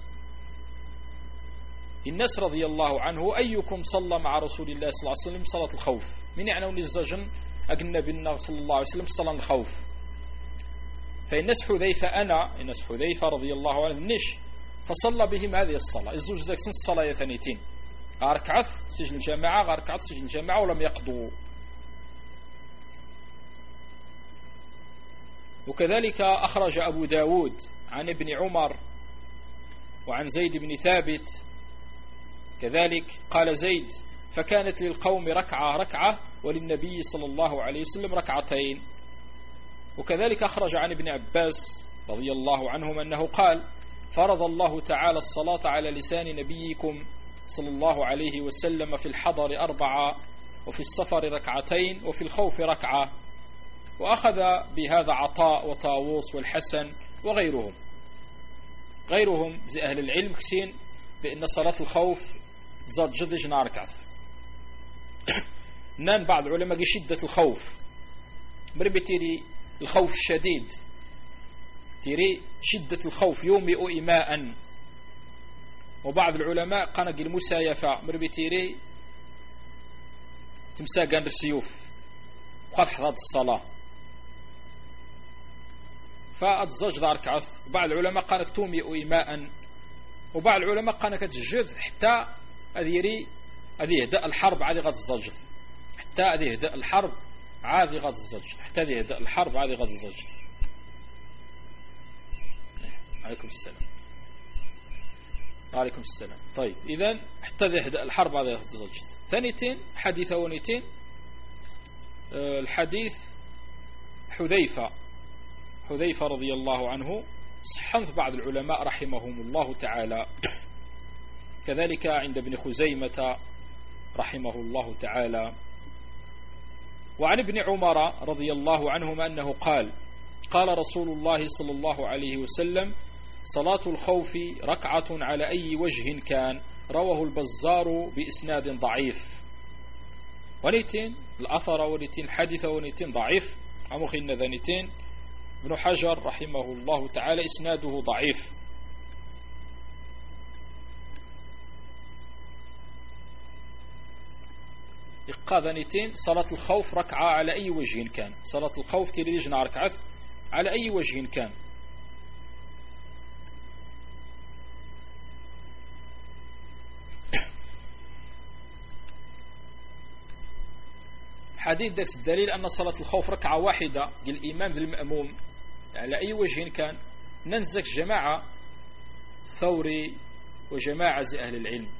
الناس رضي الله عنه أيكم صلى مع رسول الله صلى الله عليه وسلم صلاة الخوف من يعنى الزجن أجنبي النبي صلى الله عليه وسلم صلاة الخوف. فالناس حذيفة أنا الناس حذيفة رضي الله عنه نش فصلى بهم هذه الصلاة الزوج ذاك سن الصلاة ثانيتين غاركعث سجن الجماعة غاركعث سجن الجماعة ولم يقضوا. وكذلك أخرج أبو داود عن ابن عمر وعن زيد بن ثابت كذلك قال زيد فكانت للقوم ركعة ركعة وللنبي صلى الله عليه وسلم ركعتين. وكذلك أخرج عن ابن عباس رضي الله عنهم أنه قال فرض الله تعالى الصلاة على لسان نبيكم صلى الله عليه وسلم في الحضر أربعة وفي السفر ركعتين وفي الخوف ركعة. وأخذ بهذا عطاء وطاووس والحسن وغيرهم غيرهم زي أهل العلم كسين بأن صلاة الخوف زاد جدج ناركعث نان بعض العلماء شدة الخوف مربي تيري الخوف الشديد تيري شدة الخوف يومئ إماء. وبعض العلماء قانق المسايفة مربي تيري تمساقان السيوف وقد حضرت الصلاة فأتزج ذاركعث. وبعض العلماء قانك تومئ إماء وبعض العلماء قانك تجد حتى أذيري أذي هدأ الحرب عادي غد الزجر حتى أذي هدأ الحرب عادي غد الزجر حتى أذي هدأ الحرب عادي غد الزجر. عليكم السلام عليكم السلام. طيب إذن حتى أذي هدأ الحرب عادي غد الزجر. ثانيتين حديث ونيتين أه الحديث حذيفة حذيفة رضي الله عنه صحنث بعض العلماء رحمهم الله تعالى كذلك عند ابن خزيمة رحمه الله تعالى. وعن ابن عمر رضي الله عنهما أنه قال قال رسول الله صلى الله عليه وسلم صلاة الخوف ركعة على أي وجه كان رواه البزار بإسناد ضعيف. ونيتين الأثر ونيتين الحديث ونيتين ضعيف عمخين ذنيتين ابن حجر رحمه الله تعالى إسناده ضعيف. إقاذنيتين صلاة الخوف ركعة على أي وجه كان صلاة الخوف تريجنا ركعة على أي وجه كان. حديث داكس الدليل أن صلاة الخوف ركعة واحدة للإمام ذي المأموم على أي وجه كان ننزك جماعة ثوري وجماعة زي أهل العلم.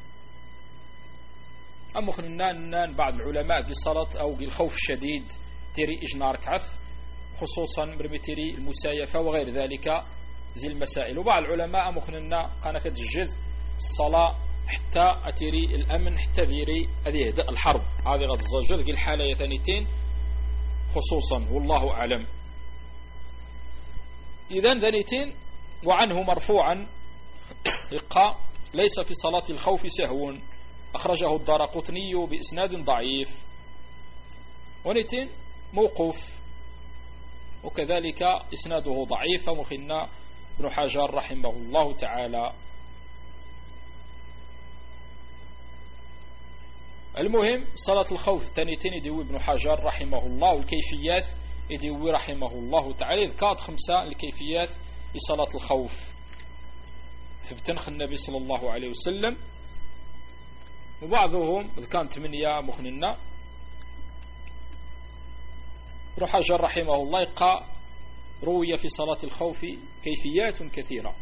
أما خلنا بعض العلماء قل صلاة أو قل خوف الشديد تيري إجنا ركعث خصوصا مرمي تيري المسايفة وغير ذلك زي المسائل. وبعض العلماء أما خلنا قانا كتجد الصلاة حتى أتيري الأمن حتى ذيري هذه هدأ الحرب هذه غد الزجر قل حالة ثانيتين خصوصا والله أعلم. إذن ذانيتين وعنه مرفوعا إقا ليس في صلاة الخوف سهو أخرجه الدارقطني بإسناد ضعيف. ونيتين موقوف وكذلك إسناده ضعيف مخنا ابن حجر رحمه الله تعالى. المهم صلاة الخوف الثانيتين يدوي ابن حجر رحمه الله والكيفيات يدوي رحمه الله تعالى ذكرت خمسة الكيفيات لصلاة الخوف ثبتنخ النبي صلى الله عليه وسلم. وبعضهم ذكان ثمانية مخننا ابن حجر رحمه الله يقع روي في صلاة الخوف كيفيات كثيرة.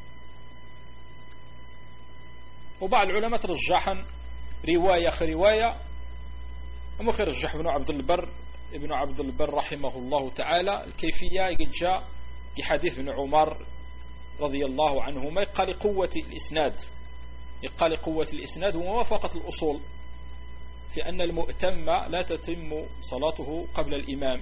وبعض العلماء ترجحا رواية أخر رواية ومخي رجح ابن عبد البر ابن عبد البر رحمه الله تعالى الكيفية قد جاء في حديث ابن عمر رضي الله عنهما قال قوة الإسناد يبقى لقوة الإسناد وموافقة الأصول في أن المؤتم لا تتم صلاته قبل الإمام.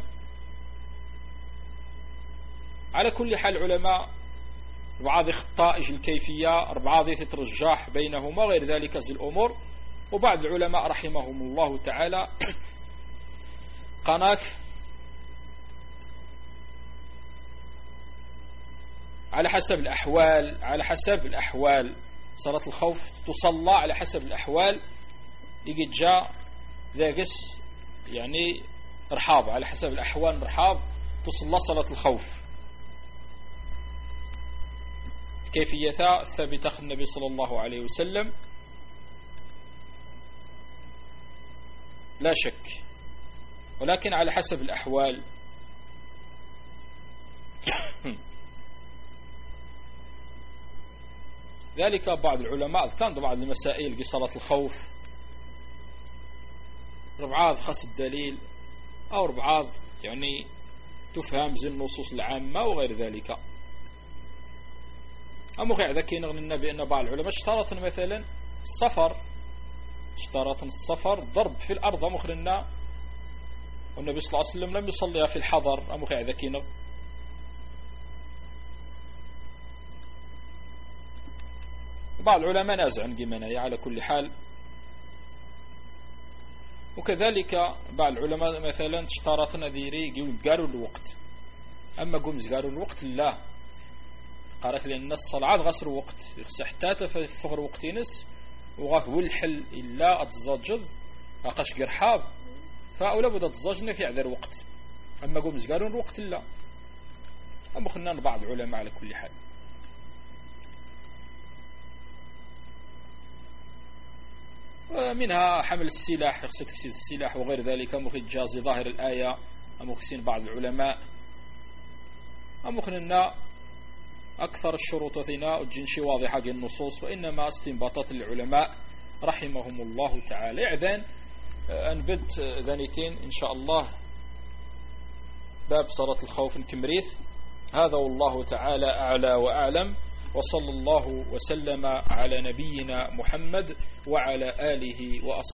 على كل حال علماء بعض خطائج الكيفية بعض تترجح بينهما غير ذلك زي الأمور. وبعض العلماء رحمهم الله تعالى قناك على حسب الأحوال على حسب الأحوال صلاة الخوف تصلى على حسب الأحوال. يجي جاء ذاقس يعني رحاب على حسب الأحوال رحاب تصلى صلاة الخوف. كيفية ثابتة النبي صلى الله عليه وسلم لا شك، ولكن على حسب الأحوال. ذلك بعض العلماء كان بعض المسائل بصلاة الخوف ربعاض خاص الدليل أو ربعاض يعني تفهم زي النصوص العامة وغير ذلك. أما غير ذكي نغنى بأن بعض العلماء اشترط مثلا السفر اشترط السفر ضرب في الأرض مخرنا والنبي صلى الله عليه وسلم لم يصليها في الحضر. أما غير ذكي نغ بعض العلماء نازع عن جمانية على كل حال. وكذلك بعض العلماء مثلا اشترط نذيري قالوا الوقت، أما قمز قالوا الوقت لا قالك لأن الصلاة غسر وقت حتى تفغر وقت نس وغاك والحل إلا أتزاجد أقاش قرحاب فأولا بدا تزاجنا في عذر وقت. أما قمز قالوا الوقت لا. أما خلنا بعض العلماء على كل حال. منها حمل السلاح يقصد تكسيد السلاح وغير ذلك مخرج جازي ظاهر الآية مخسين بعض العلماء. أمخنا أكثر الشروط ثناء الجنشي واضحة النصوص وإنما استنباطات العلماء رحمهم الله تعالى. إعذان أنبت ذانيتين إن شاء الله باب صلاة الخوف الكمريث. هذا والله تعالى أعلى وأعلم، وصلى الله وسلم على نبينا محمد وعلى آله وأصحابه.